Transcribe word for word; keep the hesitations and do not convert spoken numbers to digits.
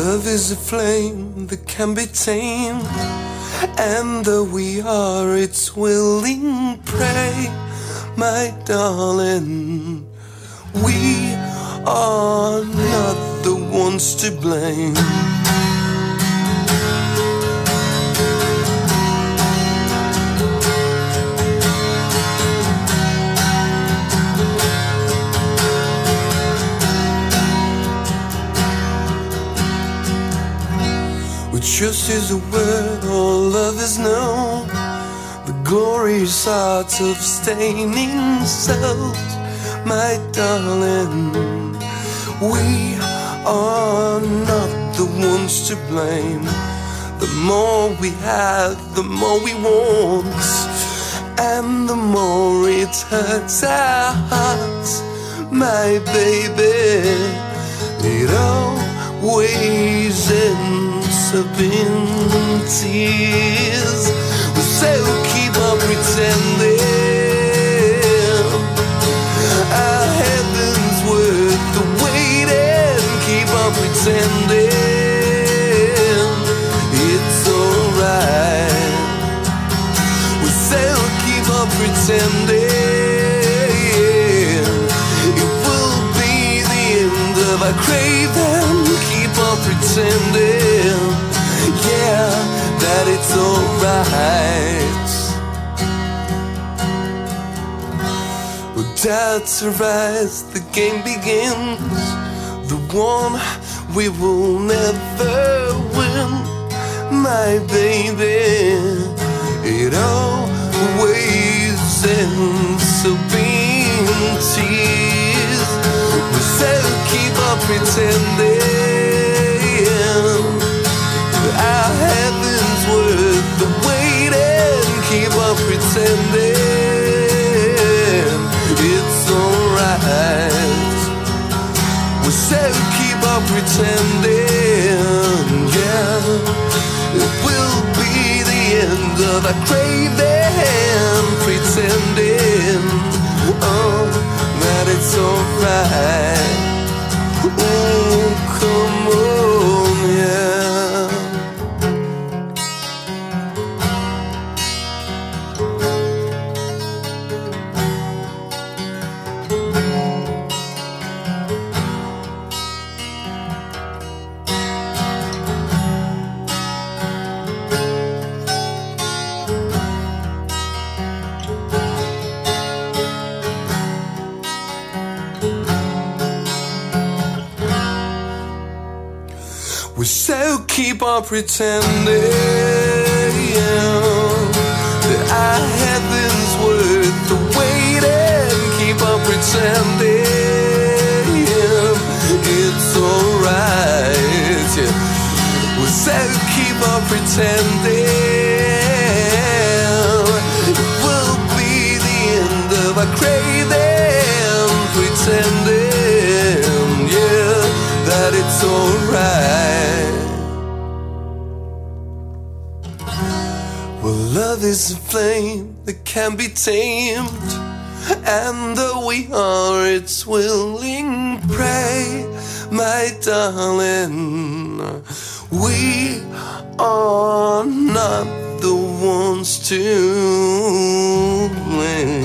Love is a flame that can be tamed, and though we are its willing prey, my darling, we are not the ones to blame. Trust is a word all lovers know, the glorious art of staining selves, my darling. We are not the ones to blame. The more we have, the more we want, and the more it hurts our hearts, my baby. It always ends up in tears. So keep on pretending our heaven's worth the waiting. Keep on pretending it's alright. So keep on pretending it will be the end of our craving. Keep on pretending, yeah, that it's alright. When doubts arise, the game begins, the one we will never win, my baby. It always ends up in tears. So keep on pretending our heaven's worth the waiting. Keep on pretending it's alright. We said keep on pretending, yeah, it will be the end of our craving. Pretending, oh, that it's alright. Oh, come on, yeah. We so keep on pretending, yeah, that our heaven's worth the waiting. Keep on pretending, yeah, it's alright, yeah. We so keep on pretending it will be the end of our craving. Pretending, yeah, that it's alright. Well, love is a flame that can be tamed, and though we are its willing prey, my darling, we are not the ones to blame.